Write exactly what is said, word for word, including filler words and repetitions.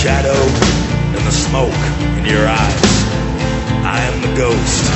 shadow and the smoke in your eyes. I am the ghost